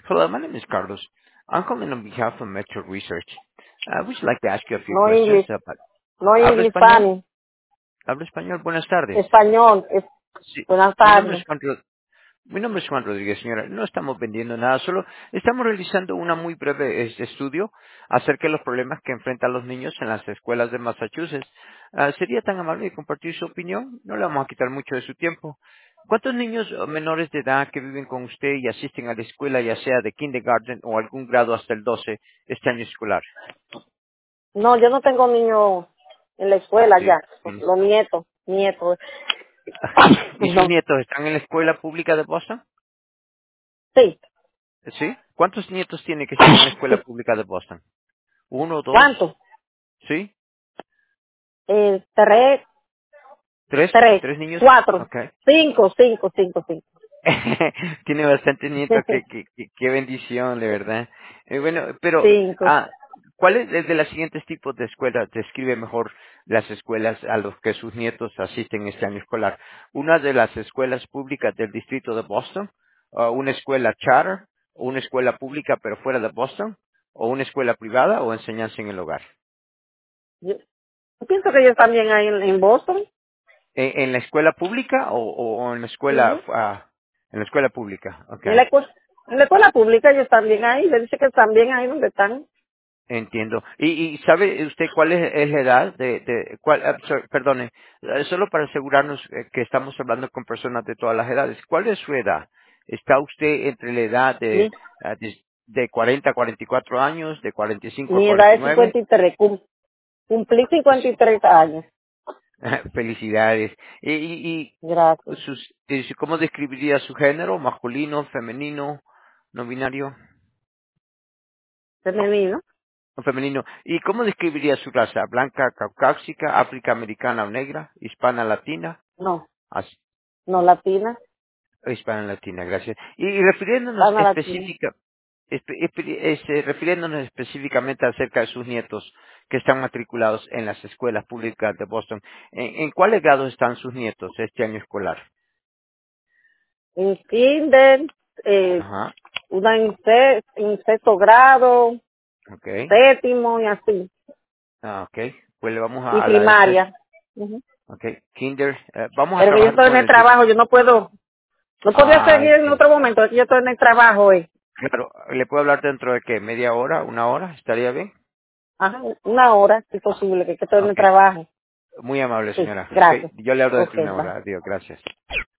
Hello, my name is Carlos. I'm calling on behalf of Metro Research. I would like to ask you a few No questions English, about... no ¿Habla English, español? Spanish, ¿Habla español? Buenas tardes. español, Sí, buenas mi nombre es tardes. Mi nombre es Juan Rodríguez, señora. No estamos vendiendo nada, solo estamos realizando una muy breve estudio acerca de los problemas que enfrentan los niños en las escuelas de Massachusetts. ¿Sería tan amable de compartir su opinión? No le vamos a quitar mucho de su tiempo. ¿Cuántos niños menores de edad que viven con usted y asisten a la escuela, ya sea de kindergarten o algún grado hasta el 12, este año escolar? No, yo no tengo niños en la escuela Sí. ya, los nietos. ¿Y sus No, nietos están en la escuela pública de Boston? sí. ¿Sí? ¿Cuántos nietos tiene que están en la escuela pública de Boston? ¿Uno, dos? ¿Cuántos? ¿Sí? Tres, ¿Tres? tres, ¿Tres niños? cuatro, Ok. cinco. Tiene bastante nietos, qué bendición, de verdad. Bueno, pero, Cinco. ¿cuál es de los siguientes tipos de escuelas describe mejor las escuelas a los que sus nietos asisten este año escolar? ¿Una de las escuelas públicas del distrito de Boston? ¿O una escuela charter? ¿O una escuela pública pero fuera de Boston? ¿O una escuela privada o enseñanza en el hogar? Yo pienso que ellos también hay en Boston. ¿En la escuela pública o Ujú. en la escuela pública? En Okay. en la escuela pública ellos también hay. Le dice que también hay donde están. Entiendo. ¿Y sabe usted cuál es la edad perdone, solo para asegurarnos que estamos hablando con personas de todas las edades? ¿Cuál es su edad? ¿Está usted entre la edad Mi, de 40 a 44 años, de 45 a mi edad es 49? 53. Cumplí 53 años. Felicidades. Gracias. ¿Cómo describiría su género? ¿Masculino, femenino, no binario? Femenino. Femenino. ¿Y cómo describiría su raza? ¿Blanca, caucásica, afroamericana o negra? ¿Hispana, latina? No, As- no latina. Hispana, latina, gracias. Y refiriéndonos Hispana latina. refiriéndonos específicamente acerca de sus nietos que están matriculados en las escuelas públicas de Boston, ¿en cuáles grados están sus nietos este año escolar? En kinder, eh, Ajá, una en sexto grado, okay, séptimo y así. okay. Pues le vamos Y a la de primaria. Ujú. okay, kinder, vamos a Pero que yo trabajar estoy en con el el de, trabajo, yo no puedo, no podía seguir en entiendo. otro momento, aquí yo estoy en el trabajo hoy. Claro, ¿le puedo hablar dentro de qué? ¿Media hora? ¿Una hora? ¿Estaría bien? Ajá, una hora, si es posible, que estoy en el Ok. trabajo. Muy amable, Sí, señora. Ok. gracias. Yo le hablo Ok, dentro de una bye. hora. Adiós. Gracias.